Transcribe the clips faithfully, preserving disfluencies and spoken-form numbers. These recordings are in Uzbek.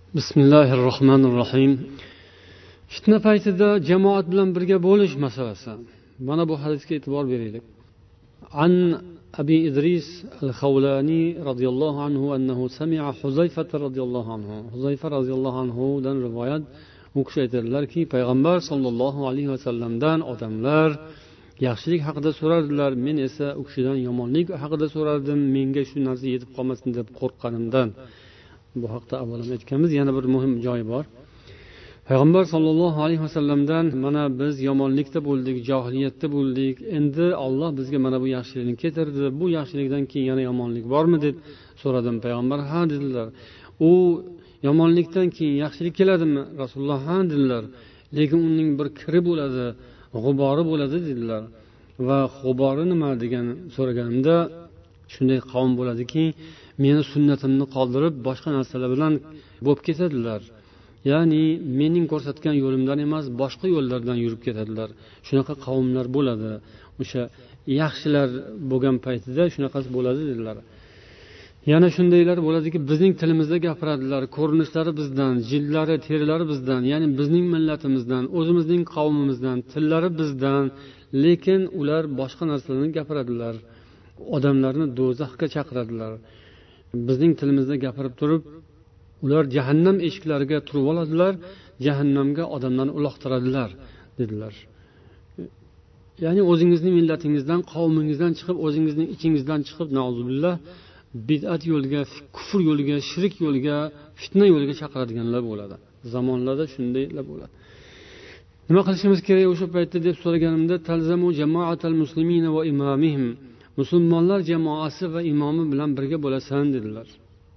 Bismillahir Rohmanir Rohim. Fitna paytida jamoat bilan birga bo'lish masalasi. Mana bu hadisga e'tibor beraylik. An Abi Idris al-Khawlani radhiyallohu anhu annahu sami'a Huzayfa radhiyallohu anhu. Huzayfa radhiyallohu anhu dan rivoyat u kishi aytadilarki, payg'ambar sollallohu alayhi vasallamdan odamlar yaxshilik haqida so'rardilar, men esa u kishidan yomonlik haqida so'rardim, menga shu narsa yetib qolmasin deb qo'rqqanimdan. Bu haqda avval ham aytganmiz, yana bir muhim joyi bor. Payg'ambar sollallohu alayhi vasallamdan mana biz yomonlikda bo'ldik, johiliyatda bo'ldik, endi Alloh bizga mana bu yaxshilikni keltirdi, bu yaxshilikdan keyin yana yomonlik bormi deb so'radim. Payg'ambar ha dedilar. U yomonlikdan keyin yaxshilik keladimi? Rasululloh ha dedilar. Lekin uning bir kiri bo'ladi, g'ubori bo'ladi dedilar. Va g'ubori nima degan so'raganimda shunday qavm bo'ladiki, meni sunnatimni qoldirib boshqa narsalar bilan bo'lib ketadilar. Ya'ni mening ko'rsatgan yo'limdan emas, boshqa yo'llardan yurib ketadilar. Shunaqa qavmlar bo'ladi. O'sha yaxshilar bo'lgan paytida shunaqasi bo'ladi dedilar. Yana shundaylar bo'ladiki, bizning tilimizda gapiradilar, ko'rinishlari bizdan, jildlari, terilari bizdan, ya'ni bizning millatimizdan, o'zimizning qavmimizdan, tillari bizdan, lekin ular boshqa narsalarni gapiradilar. Odamlarni do'zaxga chaqiradilar. Bizning tilimizda gapirib turib, ular jahannam eshiklariga turib oladilar, jahannamga odamlarni uloqtiradilar dedilar. Ya'ni o'zingizning millatingizdan, qavmingizdan chiqib, o'zingizning ichingizdan chiqib, nauzubillah, bid'at yo'liga, kufr yo'liga, shirk yo'liga, fitna yo'liga chaqiradiganlar bo'ladi. Zamonlarda shundaylar bo'ladi. Nima qilishimiz kerak o'sha paytda deb so'raganimda, talzamu jamoatal muslimina va imamihim. Musulmonlar jamoasi va imomi bilan birga bo'lasan dedilar.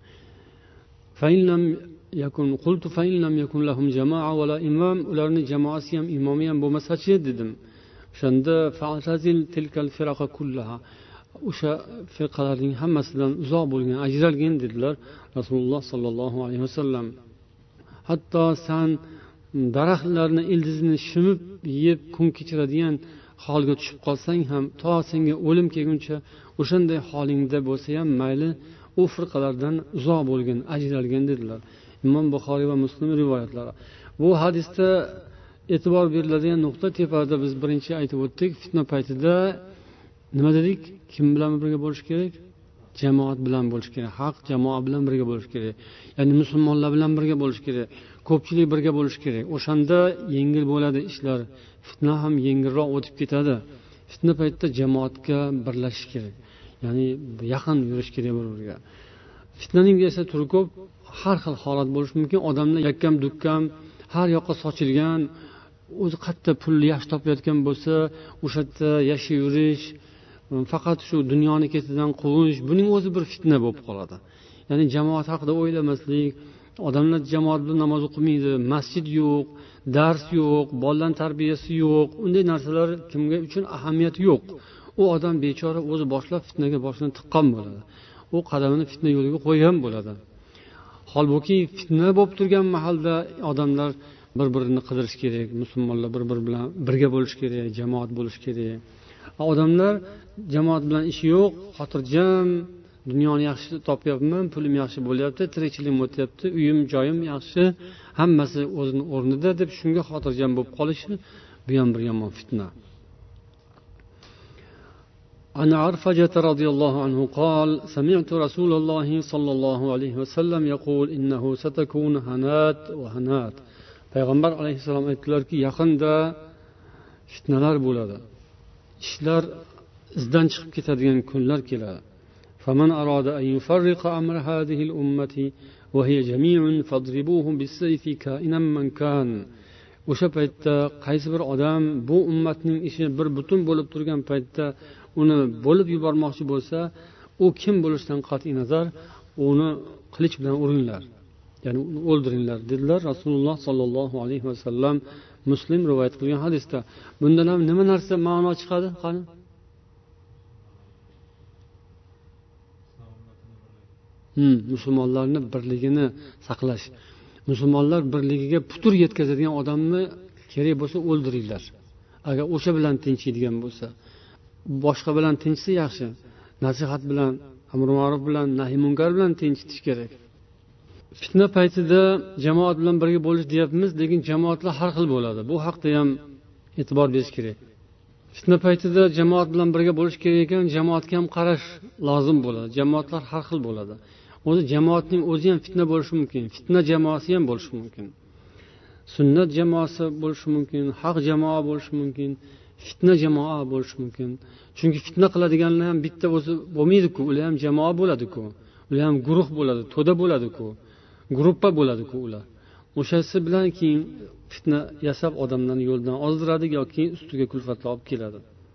Fa in lam yakun qultu fa in lam yakun lahum jamoa va la imam, ularning jamoasi ham imomi ham bo'lmasa-chi dedim. O'shanda fa'tazil tilkal firaqa kullaha, o'sha firqalarning hammasidan uzoq bo'lgan, ajralgin dedilar Rasululloh sollallohu alayhi vasallam. Hatto san daraxtlarni ildizini shimib yeb kun kechiradigan holga tushib qolsang ham, to senga o'lim kelguncha o'shanday holingda bo'lsa ham mayli, u firqalardan uzoq bo'lgan, ajralgan dedilar. Imom Buxoriy va Muslim rivoyatlari. Bu hadisda e'tibor beriladigan nuqta, tepada biz birinchi aytib o'tdik, fitna paytida nima dedik? Kim bilan birga bo'lish kerak? Jamoat bilan bo'lish kerak. Haq jamoa bilan birga bo'lish kerak. Ya'ni musulmonlar bilan birga bo'lish kerak. Ko'pchilik birga bo'lish kerak. O'shanda yengil bo'ladi ishlar. Fitna ham yengilroq o'tib ketadi. Fitna paytida jamoatga birlashish kerak. Ya'ni yaqin yurish kerak bir-biriga. Fitnaning esa turi ko'p, har xil holat bo'lishi mumkin. Odamlar yakkam dukkam har yoqqa sochilgan, o'zi qatta pulni yaxshi topayotgan bo'lsa, o'sha yerda yashayverish, faqat shu dunyoni ketidan quvish, buning o'zi bir fitna bo'lib qoladi. Ya'ni jamoat haqida o'ylamaslik, odamlar jamoat bilan namoz o'qimaydi, masjid yo'q, dars yo'q, bolalar tarbiyasi yo'q, unday narsalar kimga uchun ahamiyati yo'q. U odam bechora o'zi boshlab fitnaga boshini tiqqan bo'ladi. U qadamini fitna yo'liga qo'ygan bo'ladi. Holbuki fitna bo'lib turgan mahalda odamlar bir-birini qidirish kerak, musulmonlar bir-biri bilan birga bo'lish kerak, jamoat bo'lish kerak. Odamlar jamoat bilan ishi yo'q, xotirjam, dunyoni yaxshi topyapman, pulim yaxshi bo'lyapti, tirikchiligim o'tyapti, uyim, joyim yaxshi, hammasi o'zining o'rnida deb shunga xotirjam bo'lib qolishi bu ham bir yomon fitna. An Arfajah radhiyallohu anhu qol, sami'tu Rasululloh sallallohu alayhi vasallam yaqul innahu satakun hanat va hanat. Payg'ambar alayhisalom aytdilarki, yaqinda fitnalar bo'ladi. Ishlar izdan chiqib ketadigan kunlar keladi. Faman arada an yufarriqa amra hadhihi al-ummati wa hiya jami'un fadribuhu bis-sayfi ka'inan man kan. O'sha paytda qaysi bir odam bu ummatning ishi bir butun bo'lib turgan paytda uni bo'lib yubormoqchi bo'lsa, u kim bo'lishidan qat'iy nazar, uni qilich bilan uringlar. Ya'ni uni o'ldiringlar dedilar Rasululloh sollallohu alayhi vasallam. Muslim rivoyat qilgan hadisda. Bundan ham nima narsa ma'no chiqadi? Qani? Hmm, musulmonlarning birligini saqlash. Musulmonlar birligiga putur yetkazadigan odamni kerak bo'lsa o'ldiringlar. Agar o'sha bilan tinchiydigan bo'lsa, boshqa bilan tinchsa yaxshi. Nasihat bilan, amr ma'ruf bilan, nahiy munkar bilan tinchitish kerak. fitna paytida jamoat bilan birga bo'lish deyapmiz, lekin jamoatlar har xil bo'ladi. Bu haqda ham e'tibor berish kerak. Fitna paytida jamoat bilan birga bo'lish kerak ekan, jamoatga ham qarash lozim bo'ladi. Jamoatlar har xil bo'ladi. O'zi jamoatning o'zi ham fitna bo'lishi mumkin, fitna jamoasi ham bo'lishi mumkin. Sunnat jamoasi bo'lishi mumkin, haq jamoa bo'lishi mumkin, fitna jamoa bo'lishi mumkin. Chunki fitna qiladiganlar ham bitta o'zi bo'lmaydi-ku, ular ham jamoa bo'ladi-ku. Ular ham guruh bo'ladi, to'da bo'ladi-ku. Gruppa bo'ladi-ku ular. O'shasi bilan keyin fitna yasab odamlarni yo'ldan ozdiradi yoki ustiga kulfatlar olib keladi.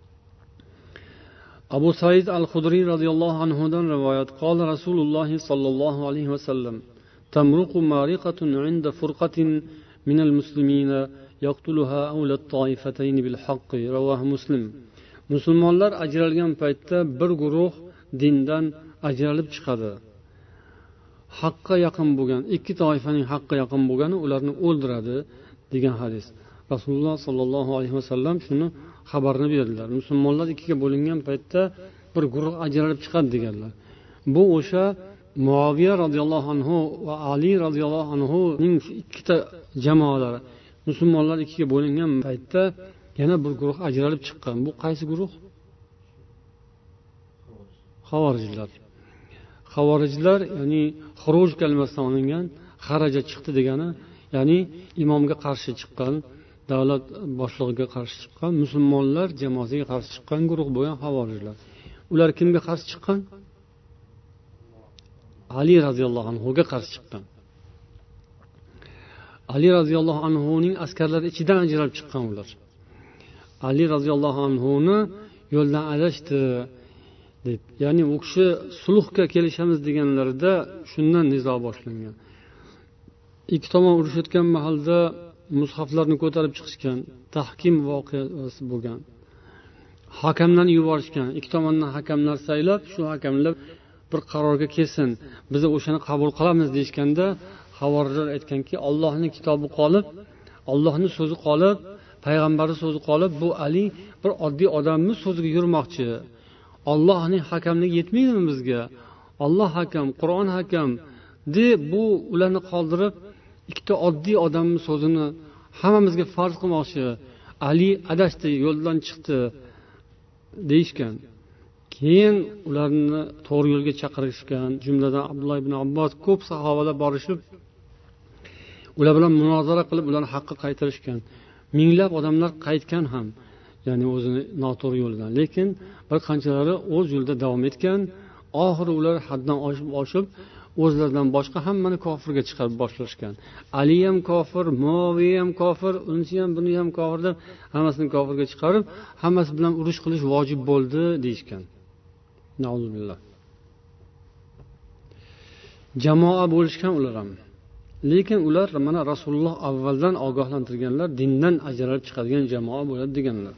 Abu Said al-Khudri radhiyallohu anhu dan rivoyat qala Rasululloh sallallohu alayhi va sallam tamruqu mariqatun 'inda furqatin min al-muslimin yaqtuluha awla at-ta'ifatayn bil haqq rawahu Muslim. Musulmonlar ajralgan paytda bir guruh dindan ajralib chiqadi. Haqqa yaqin bo'lgan, ikki toifaning haqqa yaqin bo'lgani ularni o'ldiradi degan hadis. Rasululloh sallallohu alayhi vasallam shuni xabarini berdilar. Musulmonlar ikkiga bo'lingan paytda bir guruh ajralib chiqadi deganlar. Bu o'sha Muaviya radhiyallohu anhu va Ali radhiyallohu anhuning ikkita jamoalari. Musulmonlar ikkiga bo'lingan paytda yana bir guruh ajralib chiqqan. Bu qaysi guruh? Xavorijlar. Xavorijlar, ya'ni xuruj kalimasidan olingan, xaraja chiqdi degani, ya'ni imomga qarshi chiqqan, davlat boshlig'iga qarshi chiqqan, musulmonlar jamoasiga qarshi chiqqan guruh bo'lgan xavorijlar. Ular kimga qarshi chiqqan? Ali radhiyallohu anhuga qarshi chiqqan. Ali radhiyallohu anhuning askarlari ichidan ajralib chiqqan ular. Ali radhiyallohu anhuni yo'ldan adashdi deb, ya'ni u kishi sulhga kelishamiz deganlarida shundan nizo boshlangan. Ikki tomon urushayotgan mahalda mushaflarni ko'tarib chiqishgan, tahkim voqeasi bo'lgan. Hakamlarni yuborishgan, ikki tomondan hakamlar saylab, shu hakamlar bir qarorga kelsin, biz o'shani qabul qilamiz deyshganda, xavorijlar aytganki, Allohning kitobi qolib, Allohning so'zi qolib, payg'ambarning so'zi qolib, bu Ali bir oddiy odamni so'ziga yurmoqchi. Allohning hakamligi yetmaydimi bizga? Alloh hakam, Qur'on hakam deb bu ularni qoldirib, ikkita oddiy odamning so'zini hammamizga farz qilmoqchi. Ali adashdi, yo'ldan chiqdi deyishgan. Keyin ularni to'g'ri yo'lga chaqirishgan, jumladan Abdulloh ibn Abbos, ko'p sahobalar borishib, ular bilan munozara qilib, ularni haqqa qaytarishgan. Minglab odamlar qaytgan ham, ya'ni o'zini noto'g'ri yo'ldan. Lekin bir qanchalari o'z yo'lida davom etgan. Oxiri ular haddan oshib oshib, o'zlaridan boshqa hammani kofirga chiqarib boshlashgan. Ali ham kofir, Muaviya ham kofir, unisi ham, buni ham kofir deb hammasini kofirga chiqarib, hammasi bilan urush qilish vojib bo'ldi deyshgan. Nauzubillah. Jamoa bo'lishgan ular ham. Lekin ular mana Rasululloh avvaldan ogohlantirganlar, dindan ajralib chiqadigan jamoa bo'ladi deganlar.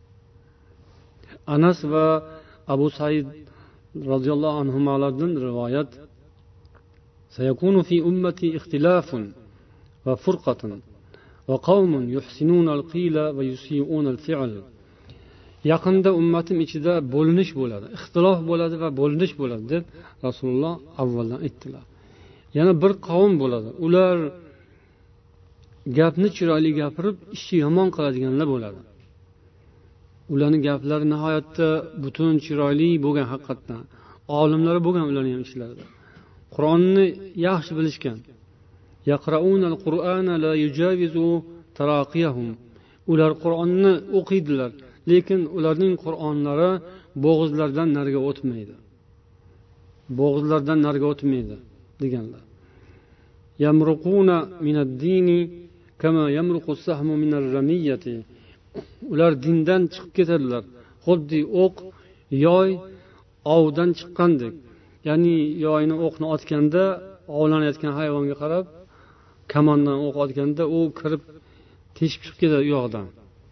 Anas va Abu Said radhiyallohu anhumalardan rivoyat: "Sayakunu fi ummati ikhtilafun va furqatun va qawmun yuhsinuna al-qila va yusi'una al-fi'l." Yaqinda ummatim ichida bo'linish bo'ladi, ixtilof bo'ladi va bo'linish bo'ladi deb Rasululloh avvaldan aytdilar. Yana bir qavm bo'ladi. Ular gapni chiroyli gapirib, ishni yomon qiladiganlar bo'ladi. Ularning gaplari nihoyatda butun chiroyli bo'lgan, haqiqatdan olimlari bo'lgan ularning ham ichlarida. Qur'onni yaxshi bilishgan. Yaqraunal Qur'ana la yujavizu taraqiyahum. Ular Qur'onni o'qiydilar, lekin ularning Qur'onlari bo'g'izlardan nariga o'tmaydi. Bo'g'izlardan nariga o'tmaydi deganlar. Yamruquna minad-dini kama yamruqu as-sahmu minar-ramiyati. Ular dindan chiqib ketadilar, xuddi o'q, yoy ovdan chiqqandek. Ya'ni yoyni o'qni otganda, ovlanayotgan hayvonga qarab, kamondan o'q otganda u kirib teshib chiqib ketadi u yoqdan.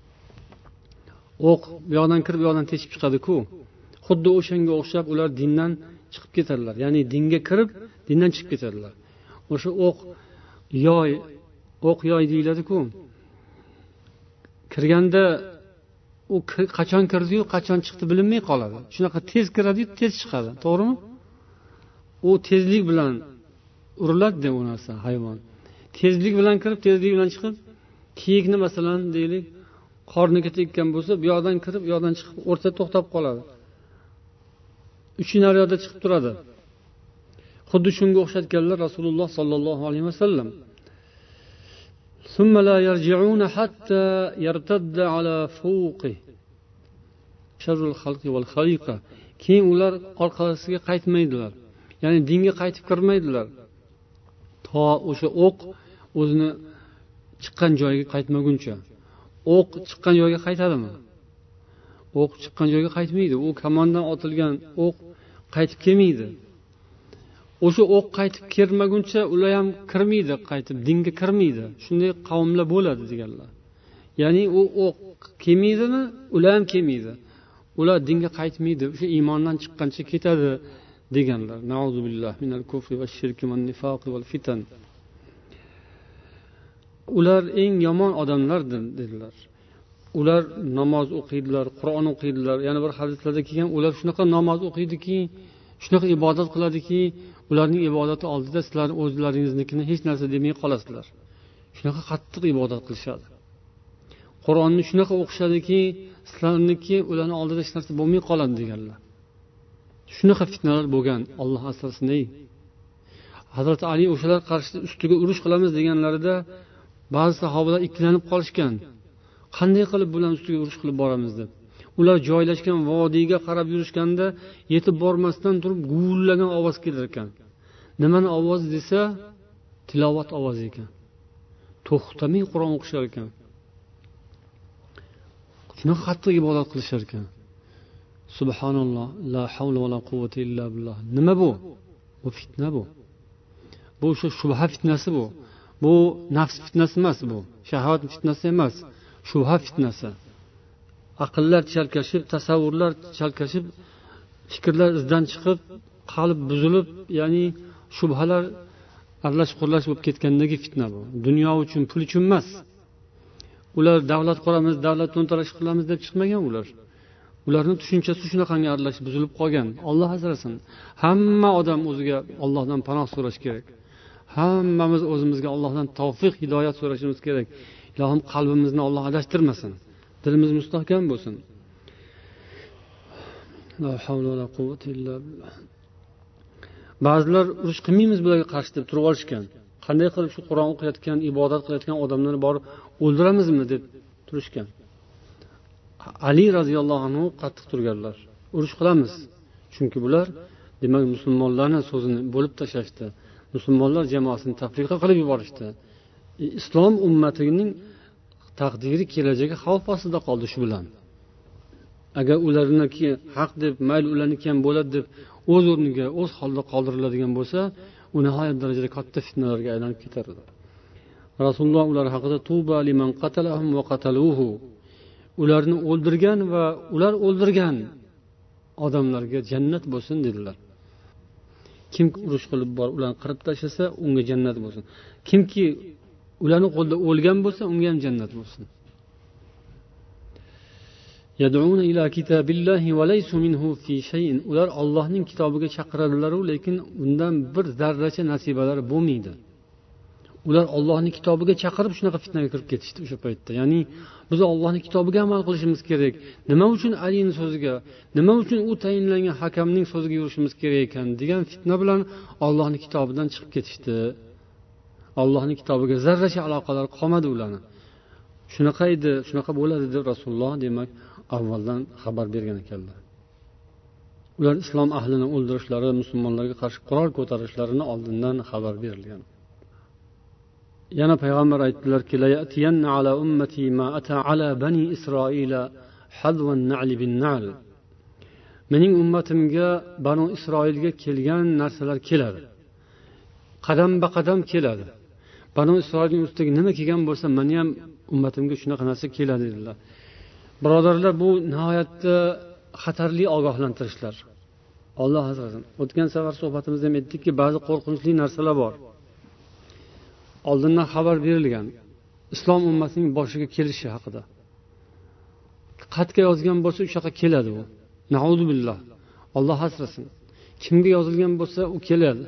O'q bu yoqdan kirib, bu yoqdan teshib chiqadi-ku. Xuddi o'shanga o'xshab ular dindan chiqib ketadilar. Ya'ni dinga kirib, dindan chiqib ketadilar. O'sha o'q, yoy, o'q yoy deyiladi-ku. Kirganda u qachon kirdi-yu, qachon chiqdi bilinmay qoladi. Shunaqa tez kiradi-yu, tez chiqadi, to'g'rimi? U tezlik bilan uriladi u narsa. Hayvon tezlik bilan kirib, tezlik bilan chiqib, kiyikni masalan deylik, qorniga tekkan bo'lsa, bu yoqdan kirib, bu yoqdan chiqib, o'rtada to'xtab qoladi. Uch naryoqda chiqib turadi. Xuddi shunga o'xshatganlar Rasululloh sollallohu alayhi vasallam. Summa la yarji'una hatta yartadda ala fuqi. Sharrul xalqi wal khaliqa. Keyin ular orqasiga qaytmaydilar. Ya'ni dinga qaytib kirmaydilar. To o'sha o'q o'zini chiqqan joyiga qaytmaguncha. O'q chiqqan joyga qaytadimi? O'q chiqqan joyga qaytmaydi. U kamondan otilgan o'q qaytib kelmaydi. O'sha o'q qaytib kirmaguncha ular ham kirmaydi, qaytib dinga kirmaydi. Shunday qavmlar bo'ladi deganlar. Ya'ni u o'q kelmaydimi, ular ham kelmaydi. Ular dinga qaytmaydi, o'sha iymondan chiqqancha ketadi deganlar. Nauzu billah minal kufri va shirki va nifoq va fitan. Ular eng yomon odamlardir dedilar. Ular namoz o'qiydilar, Qur'on o'qiydilar. Yana bir hadislarda kelgan, ular shunaqa namoz o'qiydiki, shunaqa ibodat qiladiki, ularning ibodati oldida sizlar o'zlaringiznikini hech narsa demay qolasizlar. Shunaqa qattiq ibodat qilishadi. Qur'onni shunaqa o'qishadiki, sizlarniki ularning oldida hech narsa bo'lmay qoladi deganlar. Shunaqa fitnalar bo'lgan, Alloh asrasin. Hazrat Ali o'shalar qarshisida ustiga urush qilamiz deganlarida ba'zi sahobalar ikkilanib qolishgan. Qanday qilib bular ustiga urush qilib boramiz deb. Ular joylashgan vodiyga qarab yurishganda yetib bormasdan turib guvillagan ovoz kelar ekan. Nimani ovoz desa, tilovat ovozi ekan. To'xtamay Qur'on o'qishar ekan. Shunaqa qattiq ibodat qilishar ekan. Subhanalloh, la havla va la quvvata illa billah. Nima bu? Bu fitna bu. Bu o'sha shubha fitnasi bu. Bu nafs fitnasi emas bu. Shahovat fitnasi emas. Shubha fitnasi. Aqllar chalkashib, tasavvurlar chalkashib, fikrlar izdan chiqib, qalb buzilib, ya'ni shubhalar aralash-qurlash bo'lib ketgandagi fitna bu. Dunyo uchun, pul uchun emas. Ular davlat quramiz, davlat to'ntarish qilamiz deb chiqmagan ular. Ularning tushunchasi shunaqangi aralash buzilib qolgan. Alloh asrasin. Hamma odam o'ziga Allohdan panoh so'rash kerak. Hammamiz o'zimizga Allohdan tavfiq, hidoyat so'rashimiz kerak. Ilohim qalbimizni Alloh adashtirmasin. Dilimiz mustahkam bo'lsin. La havla va la quvvata illa billah. Ba'zilar urush qilmaymiz bularga qarshi deb turib olishgan. Qanday qilib shu Qur'on o'qiyotgan, ibodat qilayotgan odamlarni borib o'ldiramizmi deb turishgan. Ali radhiyallohu anhu qattiq turganlar. Urush qilamiz. Chunki bular demak musulmonlarning so'zini bo'lib tashlashdi. Musulmonlar jamoasini tafriqa qilib yuborishdi. Islom ummatining taqdiri kelajagi xavf ostida qoldi shu bilan. Agar ularniki haq deb, mayli ularniki ham bo'ladi deb o'z o'rniga, o'z holida qoldiriladigan bo'lsa, u nihoyat darajada katta fitnalarga aylanib ketardi. Rasululloh ular haqida tuba liman qatalahum va qataluhu. Ularni o'ldirgan va ular o'ldirgan odamlarga jannat bo'lsin dedilar. Kim urush qilib bor, ularni qirib tashlasa, unga jannat bo'lsin. Kimki ularning qo'lida o'lgan bo'lsa, unga ham jannat bo'lsin. Yad'una ila kitabillahi va laysu minhu fi shay'in. Ular Allohning kitobiga chaqiradilar, lekin undan bir zarracha nasibalari bo'lmaydi. Ular Allohning kitobiga chaqirib shunaqa fitnaga kirib ketishdi o'sha paytda. Ya'ni biz Allohning kitobiga amal qilishimiz kerak. Nima uchun Alining so'ziga, nima uchun u tayinlangan hakamning so'ziga yurishimiz kerak ekan degan fitna bilan Allohning kitobidan chiqib ketishdi. Allohning kitobiga zarracha aloqalari qolmadi ularning. Shunaqa edi, shunaqa bo'ladi deb Rasululloh demak avvaldan xabar bergan ekanlar. Ular islom ahlini o'ldirishlari, musulmonlarga qarshi qurol ko'tarishlarini oldindan xabar berilgan. Yana payg'ambar aytdilarki, la yatiyanna ala ummati ma ata ala bani Isroila hadwan na'li bin na'l. Mening ummatimga Banu Isroilga kelgan narsalar keladi. Qadam-ba qadam keladi. Banu Isroilning ustiga nima kelgan bo'lsa, meni ham ummatimga shunaqa narsa keladi dedilar. Birodarlar, bu nihoyatda xatarli ogohlantirishlar. Alloh azizim. O'tgan safar suhbatimizda ham aytdikki, ba'zi qo'rqinchli narsalar bor. Oldindan xabar berilgan. Islom ummatining boshiga kelishi haqida. Xatga yozgan bo'lsa, o'sha yoqqa keladi u. Nauzu billah. Alloh asrasin. Kimga yozilgan bo'lsa, u keladi.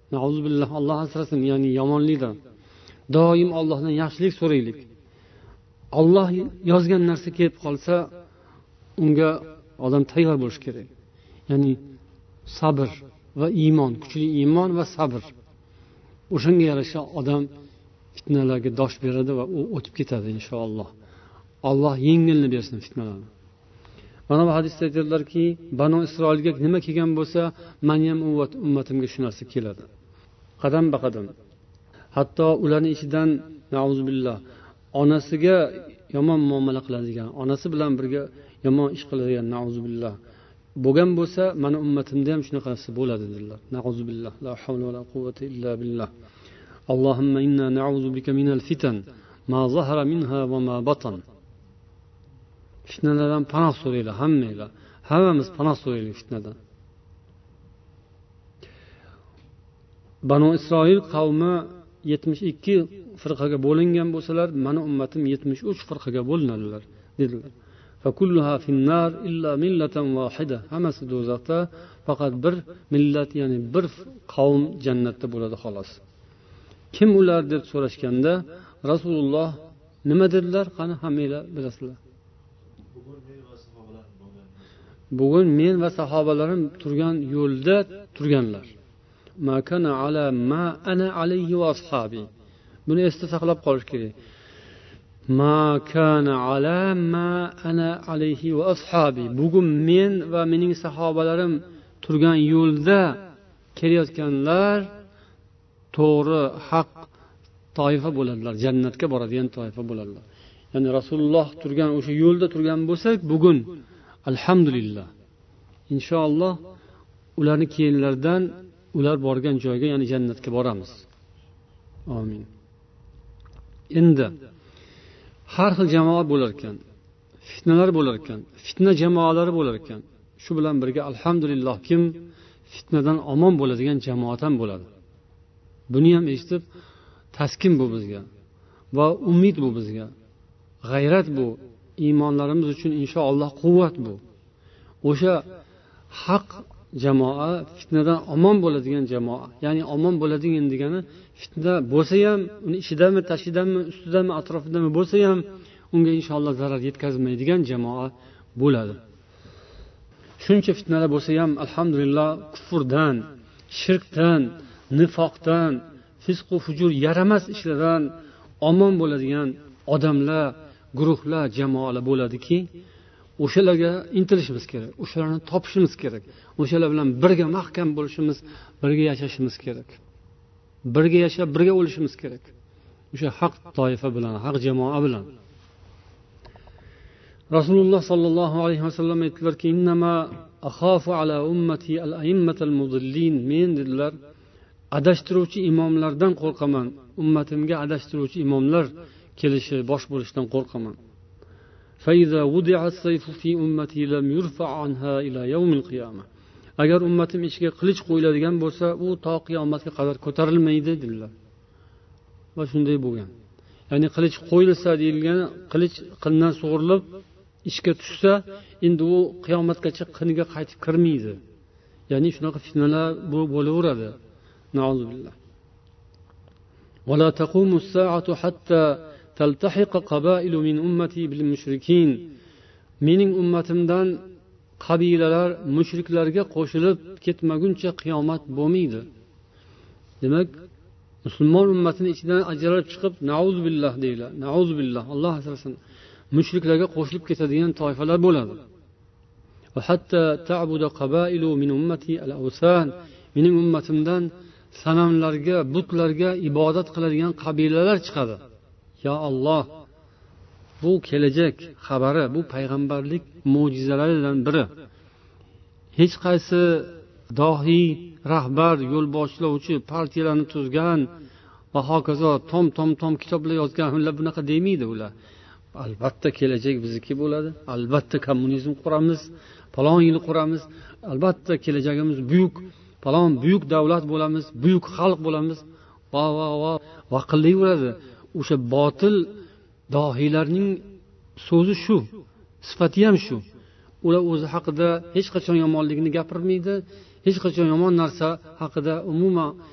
Nauzubillah, Alloh asrasin, ya'ni yomonlikdan. Doim Allohdan yaxshilik so'raylik. Alloh yozgan narsa kelib qolsa, unga odam tayyor bo'lish kerak. Ya'ni sabr va iymon, kuchli iymon va sabr. O'shanga yarasha odam fitnalarga dosh beradi va u o'tib ketadi inshaalloh. Alloh yengilni bersin fitnalarni. Mana bu hadisda aytadilarki, Banu Isroilga nima kelgan bo'lsa, men ham ummatimga shu narsa keladi. Qadam ba qadam. Hatto ularning ichidan nauzubillah, onasiga yomon muomala qiladigan, onasi bilan birga yomon ish qiladigan nauzubillah bo'lgan bo'lsa, mana ummatimda ham shunaqasi bo'ladi dedilar. Nauzubillah, la havla va la quvvata illa billah. Allohumma inna na'uzu bika minal fitan ma zahara minha va ma batan. Fitnalardan panoh so'raylar hammanglar. Hammamiz panoh so'raylik fitnadan. Banu Isroil qavmi yetmish ikki firqaga bo'lingan bo'lsalar, mana ummatim yetmish uch firqaga bo'linadilar dedilar. Fa kulluha finnar illa millatan wahida. Hammasi do'zaxda, faqat bir millat, ya'ni bir qavm jannatda bo'ladi xolos. Kim ular deb so'rashganda Rasululloh nima dedilar? Qani hammanglar bilasizlar. Bugun men va sahobalarim turgan yo'lda turganlar. Ma kana ala ma ana alayhi va ashabi. Buni esda saqlab qolish kerak. Ma kana ala ma ana alayhi va ashabi. Bugun men va mening sahobalarim turgan yo'lda kelayotganlar to'g'ri, haq toifa bo'ladilar, jannatga boradigan toifa bo'ladilar. Ya'ni Rasululloh turgan o'sha yo'lda turgan bo'lsak, bugun alhamdulillah inshaalloh ularning keyinlaridan ular borgan joyga, ya'ni jannatga boramiz. Amin. Endi har xil jamoa bo'lar ekan, fitnalar bo'lar ekan, fitna jamoalari bo'lar ekan. Shu bilan birga alhamdulillah kim fitnadan omon bo'ladigan jamoat ham bo'ladi. Buni ham eshitib taskin bu bizga va umid bu bizga. G'ayrat bu, iymonlarimiz uchun inshaalloh quvvat bu. O'sha haq jamoa, fitnadan omon bo'ladigan jamoa. Ya'ni omon bo'ladigan degani fitna bo'lsa ham, uni ichidami, tashidami, ustidami, atrofidami bo'lsa ham unga inshaalloh zarar yetkazmaydigan jamoa bo'ladi. Shuncha fitnalar bo'lsa ham alhamdulillah kufrdan, shirkdan, nifoqdan, fisq va fujur yaramas ishlardan omon bo'ladigan odamlar, guruhlar, jamoalar bo'ladiki, o'shalarga intilishimiz kerak, o'shalarni topishimiz kerak, o'shalar bilan birga mahkam bo'lishimiz, birga yashashimiz kerak, birga yashab birga o'lishimiz kerak, o'sha haq toifa bilan, haq jamoa bilan. Rasululloh sollallohu alayhi vasallam aytdilarki, innama akhafu ala ummati al-a'immatal mudillin. Men dedilar, adashtiruvchi imomlardan qo'rqaman, ummatimga adashtiruvchi imomlar kelishi, bosh bo'lishdan qo'rqaman. فإذا وضع السيف في أمتي لم يرفع عنها إلى يوم القيامة. Agar ummatim ichiga qilich qo'yiladigan bo'lsa, u to qiyomatga qadar ko'tarilmaydi dedilar. Va shunday bo'lgan. Ya'ni qilich qo'yilsa deyilgan, qilich qindan sug'urilib ishga tushsa, endi u qiyomatgacha qiniga qaytib kirmaydi. Ya'ni shunaqa fitnalar bo'laveradi. Nauzubillah. Va la taqumu as-sa'atu hatta تلتحق قبائل من أمتي بالمشركين. Mening ummatimdan qabilalar mushriklarga qo'shilib ketmaguncha qiyomat bo'lmaydi. Demak, musulmon ummatining ichidan ajralib chiqib, nauzubillah deylar. Nauzubillah, Alloh asrasin. Mushriklarga qo'shilib ketadigan toifalar bo'ladi. Va hatta ta'budu qabailu min ummati al-awsan. Mening ummatimdan sanamlarga, butlarga ibodat qiladigan qabilalar chiqadi. Ya Alloh, bu kelajak xabari, bu payg'ambarlik mo'jizalaridan biri. Hech qaysi dohiy, rahbar, yo'lboshlovchi, partiyalarni tuzgan va hokazo tom tom tom kitoblar yozgan ular bunaqa demaydi ular. Albatta kelajak bizniki bo'ladi. Albatta kommunizm quramiz, falon yil quramiz. Albatta kelajagimiz buyuk, falon buyuk davlat bo'lamiz, buyuk xalq bo'lamiz. Va va va va qilaveradi. O'sha botil dohiylarning so'zi shu, sifati ham shu. Ular o'zi haqida hech qachon yomonlikni gapirmaydi, hech qachon yomon narsa haqida umuman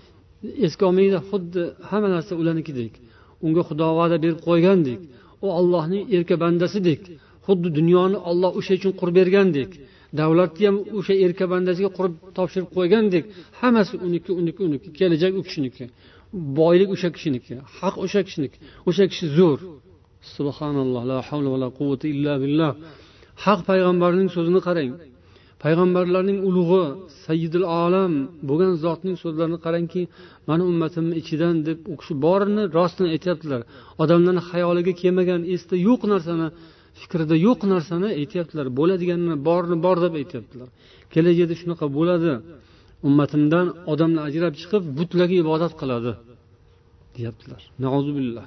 eski olmaydi, xuddi hamma narsa ularnikidek. Unga Xudo va'da berib qo'ygandek, u Allohning erka bandasidek, xuddi dunyoni Alloh o'sha uchun qurib bergandek, davlatni ham o'sha erka bandasiga qurib topshirib qo'ygandek, hammasi uniki, uniki, uniki, kelajak u kishiniki, boylik o'sha kishiniki, haq o'sha kishiniki, o'sha kishi zo'r. Subhanalloh, la havla va la quvvata illa billah. Haq payg'ambarning so'zini qarang. Payg'ambarlarning ulug'i, sayyidul olam bo'lgan zotning so'zlarini qarangki, mana ummatimning ichidan deb u kishi borini rostini aytayaptilar. Odamlarning xayoliga kelmagan, esda yo'q narsani, fikrida yo'q narsani aytayaptilar. Bo'ladiganini borni bor deb aytayaptilar. Kelajakda shunaqa bo'ladi. Ummatimdan odamlar ajrab chiqib butlarga ibodat qiladi, deyaptilar. Nauzubillah.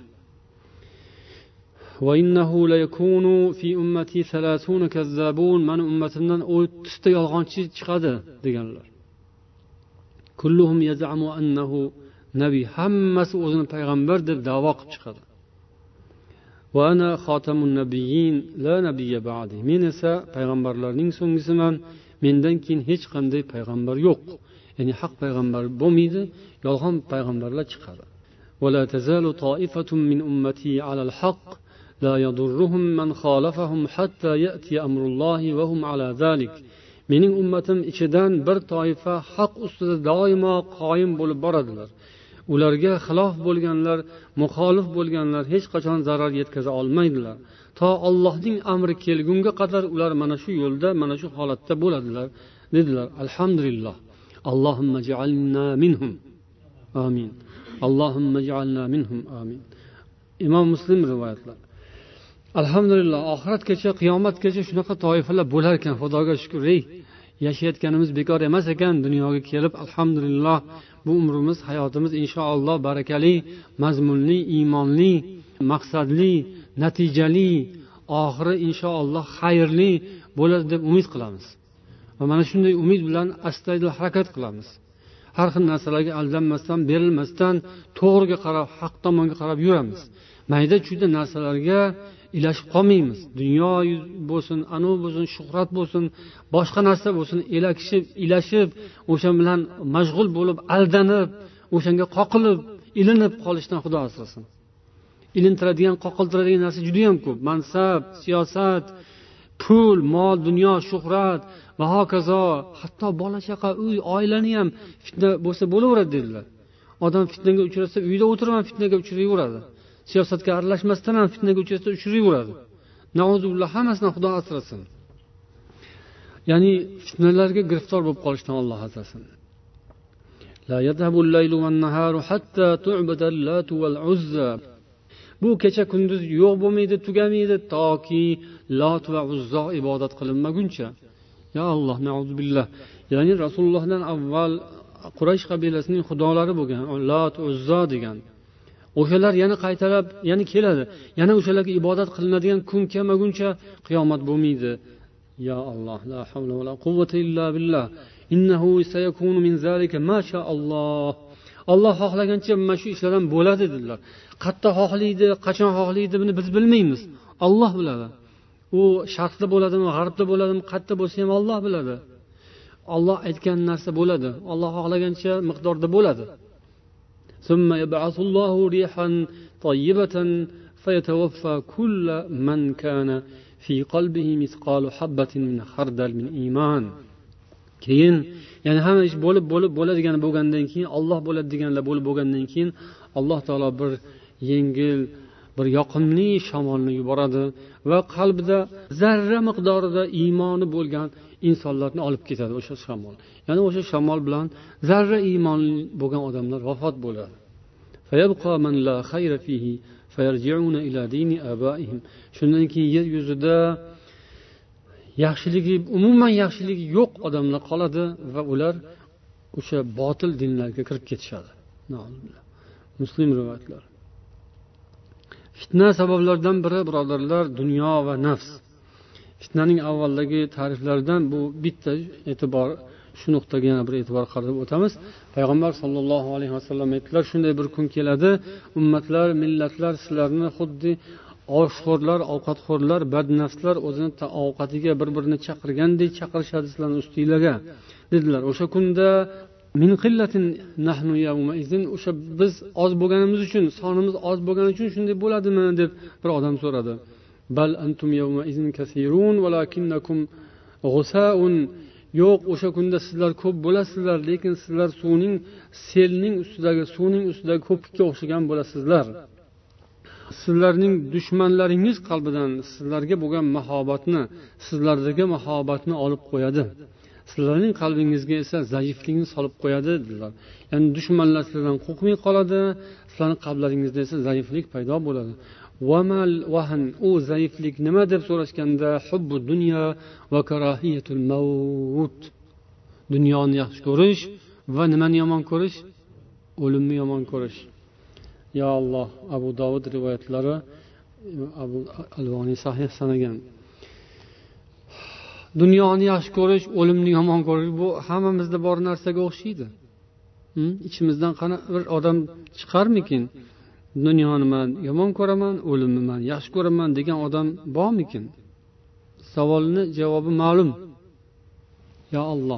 وَإِنَّهُ لَيَكُونُ فِي أُمَّتِي ثَلَاثُونَ كَذَّابُونَ من ummatimdan o'ttiz ta yolg'onchi chiqadi deganlar. Kulluhum yaz'amu annahu nabiy, hammasi o'zini payg'ambar deb da'vo qilib chiqadi. Va ana xotamun nabiyyin la nabiyya ba'di, men esa payg'ambarlarning so'nggisiman, mendan keyin hech qanday payg'ambar yo'q. Ya'ni haq payg'ambar bo'lmaydi, yolg'on payg'ambarlar chiqadi. Va la tazalu ta'ifatun min ummati 'ala al-haqq لا يضرهم من خالفهم حتى يأتي أمر الله وهم على ذلك. Mening ummatim ichidan bir toifa haq ustida doimo qoyim bo'lib boradilar. Ularga xilof bo'lganlar, muxolif bo'lganlar hech qachon zarar yetkaza olmaydilar. To Allohning amri kelgunga qadar ular mana shu yo'lda, mana shu holatda bo'ladilar, dedilar. Alhamdulillah. Allohumma ij'alna minhum. Amin. Allohumma ij'alna minhum. Amin. Imom Muslim rivoyatlar. Alhamdulillah, oxiratgacha, qiyomatgacha shunaqa toifalar bo'lar ekan. Xudoga shukr, ey, yashayotganimiz bekor emas ekan. Dunyoga kelib, alhamdulillah, bu umrimiz, hayotimiz inshaalloh barakali, mazmunli, iymonli, maqsadli, natijali, oxiri inshaalloh xayrli bo'ladi deb umid qilamiz. Va mana shunday umid bilan astoydil harakat qilamiz. Har xil narsalarga aldanmasdan, berilmasdan, to'g'riga qarab, haq tomonga qarab yuramiz. Mayda-chuyda narsalarga ilashib qolmaymiz. Dunyo bo'lsin, anu bo'lsin, shuhrat bo'lsin, boshqa narsa bo'lsin, elakishib, ilashib, o'sha bilan mashg'ul bo'lib, aldanib, o'shanga qoqilib, ilinib qolishdan Xudo asrasin. Ilintiradigan, qoqiltiradigan narsa juda ham ko'p. Mansab, siyosat, pul, mol, dunyo, shuhrat va hokazo, hatto bola chaqa, uy, oilani ham fitna bo'lsa bo'laveradi dedilar. Odam fitnaga uchrasa, uyda o'tirib fitnaga uchrayveradi. Siyosatga aralashmasdan ham fitnaga uchrasa uchrayveradi. Nauzubillah, hammasidan Xudo asrasin. Ya'ni fitnalarga giriftor bo'lib qolishdan Alloh asrasin. La yadhabu al-laylu wan-naharu hatta tu'bada al-lat wal-uzza. Bu kecha kunduz yo'q bo'lmaydi, tugamaydi toki Lat va Uzzo ibodat qilinmaguncha. Ya Alloh, nauzubillah. Ya'ni Rasulullohdan avval Quraysh qabilasining xudolari bo'lgan Lat, Uzzo degan. O'shalar yana qaytarib, yana keladi. Yana o'shalarga ibodat qilinadigan kun kelmaguncha qiyomat bo'lmaydi. Ya Alloh, la havla va la quvvata illa billah. Innahu sayakunu min zalika ma sha Alloh. Alloh xohlagancha mana shu ishlar ham bo'ladi dedilar. Qayerda xohlaydi, qachon xohlaydi buni biz bilmaymiz. Alloh biladi. U sharqda bo'ladimi, g'arbda bo'ladimi, qayerda bo'lsa ham Alloh biladi. Alloh aytgan narsa bo'ladi. Alloh xohlagancha miqdorda bo'ladi. ثم يبعث الله ريحا طيبة فيتوفى كل من كان في قلبه مثقال حبة من خردل من إيمان. Keyin, ya'ni hamma ish bo'lib bo'lib bo'ladigan bo'lgandan keyin, Alloh bo'ladi deganlar bo'lib bo'lgandan keyin, Alloh taolo bir yengil, bir yoqimli shamolni yuboradi va qalbida zarra miqdorida iymoni bo'lgan insonlarni olib ketadi o'sha shamol. Ya'ni o'sha shamol bilan zarra iymoni bo'lgan odamlar vafot bo'ladi. Fayabqa man la khayra fihi fayarji'una ila dini abaihim. Shundan keyin yer yuzida yaxshiligi, umuman yaxshiligi yo'q odamlar qoladi va ular o'sha botil dinlarga kirib ketishadi. Muslim rivoyatlar. Fitna sabablaridan biri, birodarlar, dunyo va nafs. Fitnaning avvaldagi ta'riflaridan bu bitta e'tibor, shu nuqtaga yana bir e'tibor qaratib o'tamiz. Payg'ambar sollallohu alayhi vasallam aytdilar, shunday bir kun keladi, ummatlar, millatlar sizlarni xuddi oshxo'rlar, ovqatxo'rlar, badnafslar o'zini ovqatiga bir-birini chaqirgandek chaqirishadi sizlarning ustinglarga, dedilar. O'sha kunda min qillatin nahnu yawma izin, o'sha biz oz bo'lganimiz uchun, sonimiz oz bo'lgani uchun shunday bo'ladimi deb bir odam so'radi. Bal antum yawma izin kasirun walakinnakum ghusaun. Yo'q, o'sha kunda sizlar ko'p bo'lasizlar, lekin sizlar suvning, selning ustidagi, suvning ustidagi ko'pikka o'xshagan bo'lasizlar. Sizlarning dushmanlaringiz qalbidan sizlarga bo'lgan muhabbatni, sizlardagi muhabbatni olib qo'yadi. Sizlarning qalbingizga esa zaiflikni solib qo'yadi dedilar. Ya'ni dushmanlar sizlardan qo'rqmay qoladi, sizlarning qalblaringizda esa zaiflik paydo bo'ladi. Vamal vahan, u zaiflik nima deb so'rashganda, hubbu dunya va karahiyatul maut. Dunyoni yaxshi ko'rish va nimani yomon ko'rish? O'limni yomon ko'rish. Ya Alloh, Abu Dovud rivoyatlari, Abu Alboniy sahih sanagan. Dunyoni yaxshi ko'rish, o'limni yomon ko'rish, bu hammamizda bor narsaga o'xshaydi. İchimizdan qana bir odam chiqarmikin? Dunyoni men yomon ko'raman, o'limni men yaxshi ko'raman degan odam bormikin? Savolni javobi ma'lum. Ya Alloh.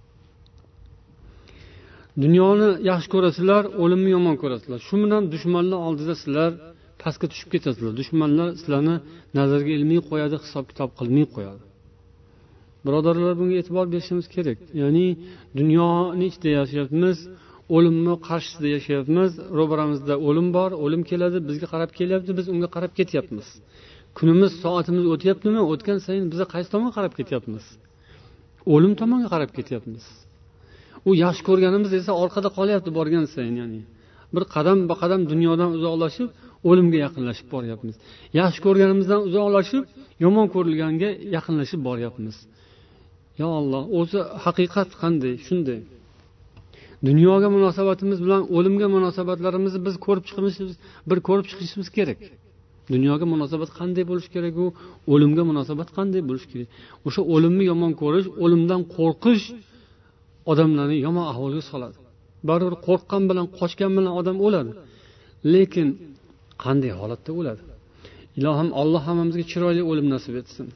Dunyoni yaxshi ko'rasizlar, o'limni yomon ko'rasizlar. Shu bilan dushmanlar oldida sizlar pastga tushib ketasizlar. Dushmanlar sizlarni nazarga ilmiy qo'yadi, hisob-kitob qilmay qo'yadi. Birodarlar, bunga e'tibor berishimiz kerak. Ya'ni dunyoni ichida yashayapmiz, o'limni qarshisida yashayapmiz. Ro'baramizda o'lim bor, o'lim keladi, bizga qarab kelyapti, biz unga qarab ketyapmiz. Kunimiz, soatimiz o'tyaptimi? O'tgan sayin biz qaysi tomonga qarab ketyapmiz? O'lim tomonga qarab ketyapmiz. U yaxshi ko'rganimiz esa orqada qolyapti borgan sayin, ya'ni bir qadam ba qadam dunyodan uzoqlashib, o'limga yaqinlashib boryapmiz. Yaxshi ko'rganimizdan uzoqlashib, yomon ko'rilganga yaqinlashib boryapmiz. Ya Alloh, o'zi haqiqat qanday? Shunday. Dunyoga munosabatimiz bilan o'limga munosabatlarimizni biz ko'rib chiqishimiz, bir ko'rib chiqishimiz kerak. Dunyoga munosabat qanday bo'lish kerak, u o'limga munosabat qanday bo'lish kerak? O'sha o'limni yomon ko'rish, o'limdan qo'rqish odamlarni yomon ahvolga soladi. Baribir qo'rqqan bilan, qochgan bilan odam o'ladi. Lekin qanday holatda o'ladi? Ilohim, Alloh hammamizga chiroyli o'lim nasib etsin.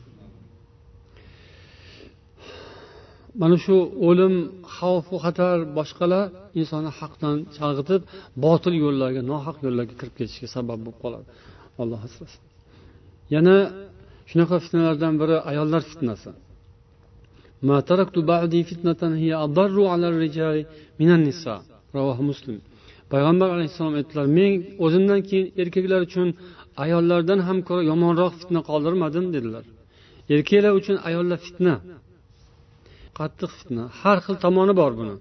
Mana shu o'lim, xavf va xatar boshqalar insonni haqdan chalg'itib, botil yo'llarga, nohaq yo'llarga kirib ketishiga sabab bo'lib qoladi. Alloh asrasin. Yana shunaqa fitnalardan biri ayollar fitnasi. Ma taraktu ba'di fitnatan hiya adarru 'ala ar-rijali minan nisa. Ravohi Muslim. Payg'ambar alayhissalom aytdilar: "Men o'zimdan keyin erkaklar uchun ayollardan ham ko'ra yomonroq fitna qoldirmadim" dedilar. Erkaklar uchun ayollar fitna. Qattiq fitna. Har xil tomoni bor buni.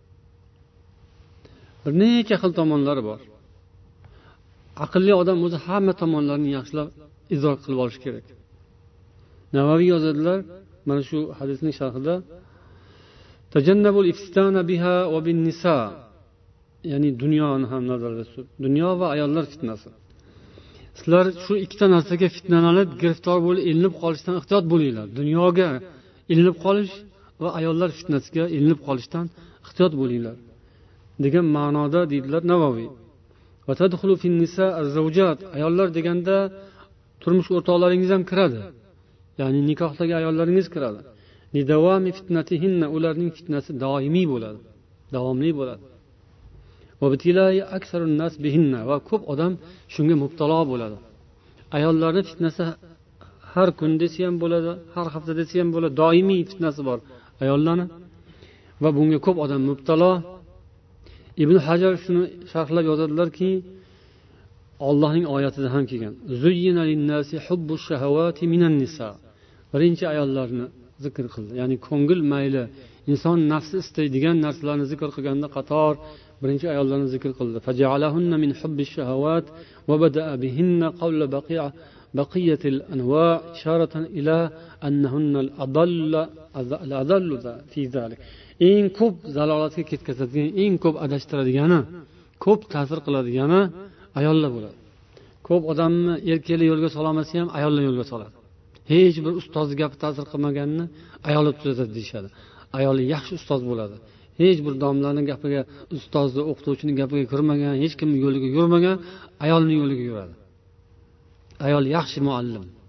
Bir necha xil tomonlari bor. Aqlli odam o'zi hamma tomonlarini yaxshilab idrok qilib olish kerak. Navaviy yozadilar, mana shu hadisning sharhida: "Tajannabul iftitana biha va bin nisa." Ya'ni dunyoni ham nazarda tutib, dunyo va ayollar fitnasi. Sizlar shu ikkita narsaga fitnalanib, giriftor bo'lib, ilinib qolishdan ehtiyot bo'linglar. Dunyoga ilinib qolish va ayollar fitnasiga ilinib qolishdan ehtiyot bo'linglar degan ma'noda deydilar Navoviy. Va tadkhulu fin nisa az-zawjat. Ayollar deganda turmush o'rtoqlaringiz ham kiradi. Ya'ni nikohdagi ayollaringiz kiradi. Nidawami fitnatihinna, ularning fitnasi doimiy bo'ladi, davomli bo'ladi. Va bitilai aksarun nas bihinna, va ko'p odam shunga mubtalo bo'ladi. Ayollarning fitnasi har kun desa ham bo'ladi, har hafta desa ham bo'ladi, doimiy fitnasi bor ayollarning va bunga ko'p odam mubtalo. Ibn Hajar shuni sharhlab yozadilarki, Allohning oyatida ham kelgan: "Zuyyina lin-nasi hubbush shahawati minan nisa." Birinchi ayollarni zikr qildi. Ya'ni ko'ngil mayli, inson nafsi istaydigan narsalarni zikr qilganda qator birinchi ayollarni zikr qildi. Faja'alahunna min hubbish shahawat va bada'a bihinna qawla baqi'a baqiyatil anwa' isharatan ila annahunna al-adalla al-adallu fi zalik. Eng ko'p zalolatga ketkazadigan, eng ko'p adashtiradigan, ko'p ta'sir qiladigani ayollar bo'ladi. Ko'p odamni erkaklar yo'lga sololmasa ham ayollar yo'lga soladi. Hech bir ustozning gapi ta'sir qilmaganini ayollar tuzatadi deyshadi. Ayol yaxshi ustoz bo'ladi. Hech bir domlaning gapiga, ustozni, o'qituvchining gapiga kirmagan, hech kimning yo'liga yurmagan, ayolning yo'liga yuradi. Ayol yaxshi muallim,